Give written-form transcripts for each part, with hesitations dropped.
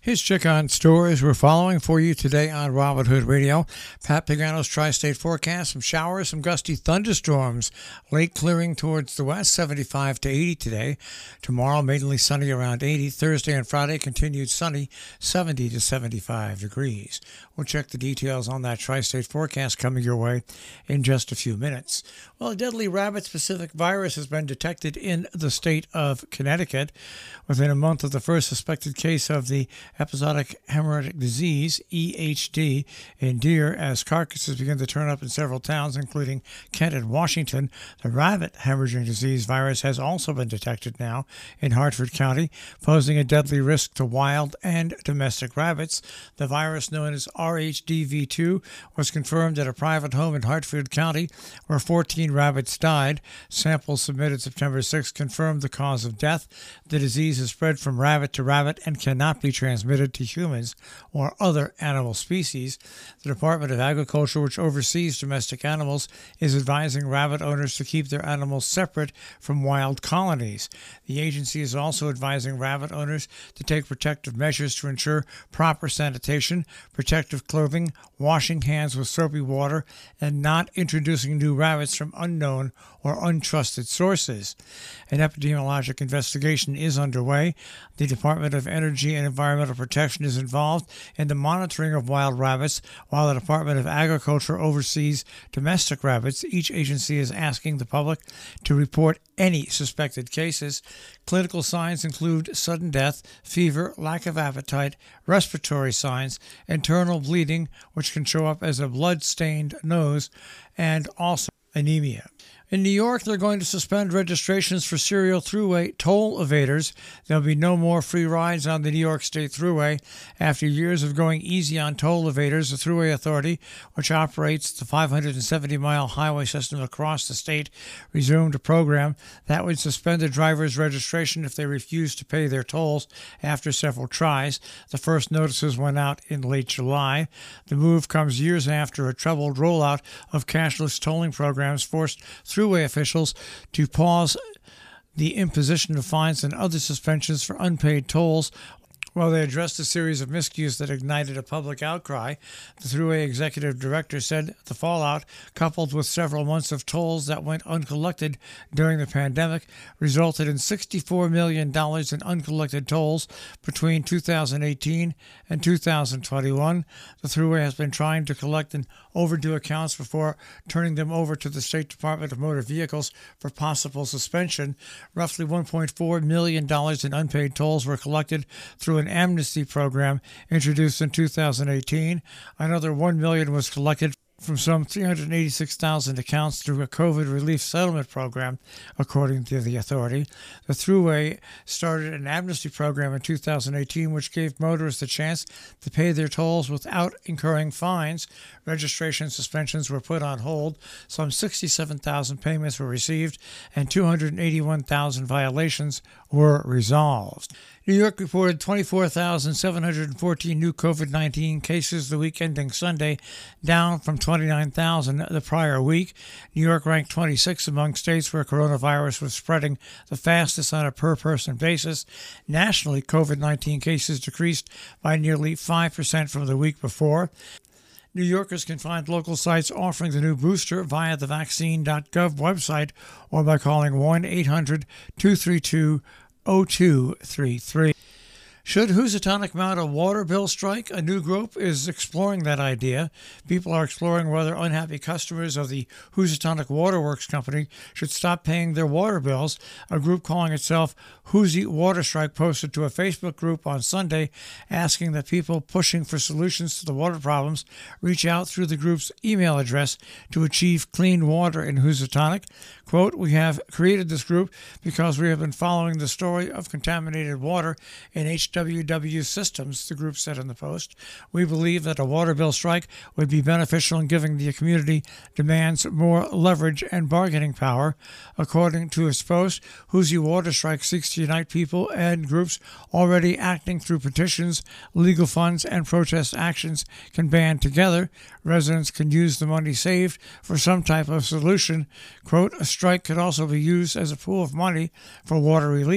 Here's check on stories we're following for you today on Robin Hood Radio. Pat Pagano's tri-state forecast: some showers, some gusty thunderstorms. Late clearing towards the west, 75 to 80 today. Tomorrow, mainly sunny around 80. Thursday and Friday, continued sunny, 70 to 75 degrees. We'll check the details on that tri-state forecast coming your way in just a few minutes. Well, a deadly rabbit-specific virus has been detected in the state of Connecticut within a month of the first suspected case of the episodic hemorrhagic disease, EHD, in deer as carcasses begin to turn up in several towns, including Kent and Washington. The rabbit hemorrhagic disease virus has also been detected now in Hartford County, posing a deadly risk to wild and domestic rabbits. The virus, known as RHDV2, was confirmed at a private home in Hartford County where 14 rabbits died. Samples submitted September 6 confirmed the cause of death. The disease is spread from rabbit to rabbit and cannot be transmitted to humans or other animal species. The Department of Agriculture, which oversees domestic animals, is advising rabbit owners to keep their animals separate from wild colonies. The agency is also advising rabbit owners to take protective measures to ensure proper sanitation, protective clothing, washing hands with soapy water, and not introducing new rabbits from unknown or untrusted sources. An epidemiologic investigation is underway. The Department of Energy and Environmental Protection is involved in the monitoring of wild rabbits, while the Department of Agriculture oversees domestic rabbits. Each agency is asking the public to report any suspected cases. Clinical signs include sudden death, fever, lack of appetite, respiratory signs, internal bleeding, which can show up as a blood-stained nose, and also anemia. In New York, they're going to suspend registrations for serial thruway toll evaders. There'll be no more free rides on the New York State Thruway. After years of going easy on toll evaders, the Thruway Authority, which operates the 570-mile highway system across the state, resumed a program that would suspend a driver's registration if they refuse to pay their tolls after several tries. The first notices went out in late July. The move comes years after a troubled rollout of cashless tolling programs forced thruway officials to pause the imposition of fines and other suspensions for unpaid tolls while they addressed a series of miscues that ignited a public outcry. The Thruway executive director said the fallout, coupled with several months of tolls that went uncollected during the pandemic, resulted in $64 million in uncollected tolls between 2018 and 2021. The Thruway has been trying to collect overdue accounts before turning them over to the State Department of Motor Vehicles for possible suspension. Roughly $1.4 million in unpaid tolls were collected through an amnesty program introduced in 2018. Another $1 million was collected from some 386,000 accounts through a COVID relief settlement program, according to the authority. The Thruway started an amnesty program in 2018, which gave motorists the chance to pay their tolls without incurring fines. Registration suspensions were put on hold. Some 67,000 payments were received, and 281,000 violations were resolved. New York reported 24,714 new COVID-19 cases the week ending Sunday, down from 29,000 the prior week. New York ranked 26 among states where coronavirus was spreading the fastest on a per-person basis. Nationally, COVID-19 cases decreased by nearly 5% from the week before. New Yorkers can find local sites offering the new booster via the vaccine.gov website or by calling 1-800-232-0233. Should Housatonic mount a water bill strike? A new group is exploring that idea. People are exploring whether unhappy customers of the Housatonic Waterworks Company should stop paying their water bills. A group calling itself Hoosie Water Strike posted to a Facebook group on Sunday asking that people pushing for solutions to the water problems reach out through the group's email address to achieve clean water in Housatonic. Quote, "We have created this group because we have been following the story of contaminated water in HWW systems," the group said in the post. "We believe that a water bill strike would be beneficial in giving the community demands more leverage and bargaining power." According to its post, Hoosie Water Strike seeks to unite people and groups already acting through petitions, legal funds, and protest actions can band together. Residents can use the money saved for some type of solution. Quote, "A strike could also be used as a pool of money for water relief,"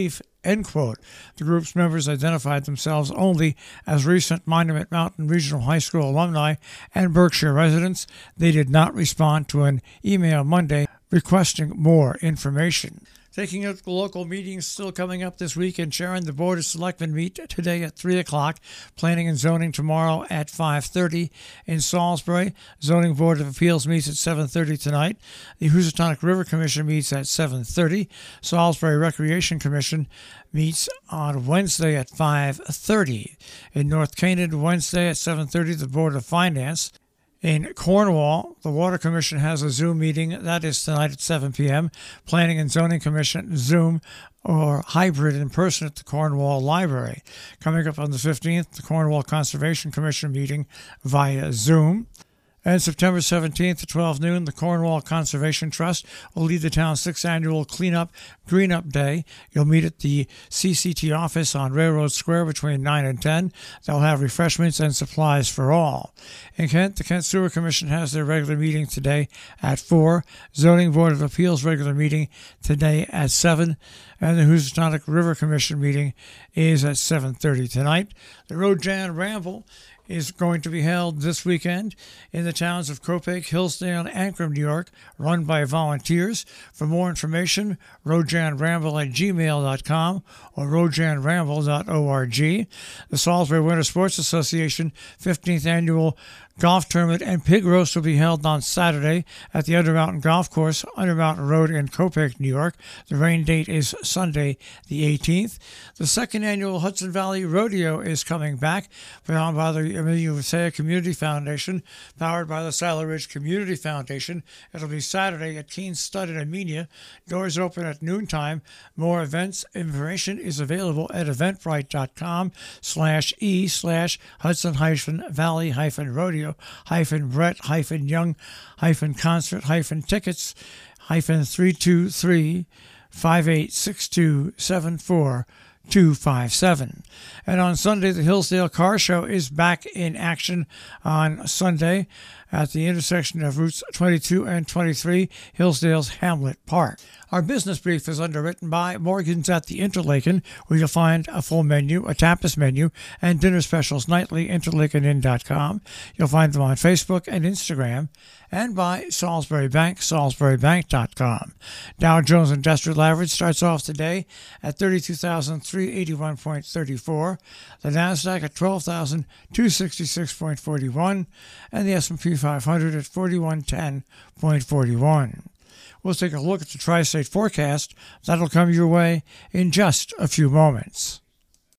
end quote. The group's members identified themselves only as recent Monument Mountain Regional High School alumni and Berkshire residents. They did not respond to an email Monday requesting more information. Taking out the local meetings still coming up this week in Sharon. The Board of Selectmen meet today at 3 o'clock. Planning and Zoning tomorrow at 5:30. In Salisbury, Zoning Board of Appeals meets at 7:30 tonight. The Housatonic River Commission meets at 7:30. Salisbury Recreation Commission meets on Wednesday at 5:30. In North Canaan, Wednesday at 7:30, the Board of Finance. In Cornwall, the Water Commission has a Zoom meeting. That is tonight at 7 p.m. Planning and Zoning Commission, Zoom or hybrid in person at the Cornwall Library. Coming up on the 15th, the Cornwall Conservation Commission meeting via Zoom. And September 17th at 12 noon, the Cornwall Conservation Trust will lead the town's 6th annual Cleanup Green Up Day. You'll meet at the CCT office on Railroad Square between 9 and 10. They'll have refreshments and supplies for all. In Kent, the Kent Sewer Commission has their regular meeting today at 4. Zoning Board of Appeals regular meeting today at 7. And the Housatonic River Commission meeting is at 7:30 tonight. The Rojan Ramble is going to be held this weekend in the towns of Copiague, Hillsdale, and Ancram, New York, run by volunteers. For more information, rojanramble@gmail.com or rojanramble.org. The Salisbury Winter Sports Association 15th Annual Golf Tournament and Pig Roast will be held on Saturday at the Undermountain Golf Course, Undermountain Road in Copiague, New York. The rain date is Sunday, the 18th. The 2nd Annual Hudson Valley Rodeo is coming back, put on by the Amelia Visaya Community Foundation, powered by the Saddle Ridge Community Foundation. It'll be Saturday at Keene Stud in Armenia. Doors open at noontime. More events information is available at eventbrite.com/e/Hudson-Valley-Rodeo Brett-Young-Concert-Tickets 323-5862-74257. And on Sunday, the Hillsdale Car Show is back in action on Sunday at the intersection of routes 22 and 23, Hillsdale's Hamlet Park. Our business brief is underwritten by Morgan's at the Interlaken, where you'll find a full menu, a tapas menu, and dinner specials nightly, interlakenin.com. You'll find them on Facebook and Instagram, and by Salisbury Bank, salisburybank.com. Dow Jones Industrial Average starts off today at 32,381.34, the NASDAQ at 12,266.41, and the S&P 500 at 4110.41. We'll take a look at the tri-state forecast. That'll come your way in just a few moments.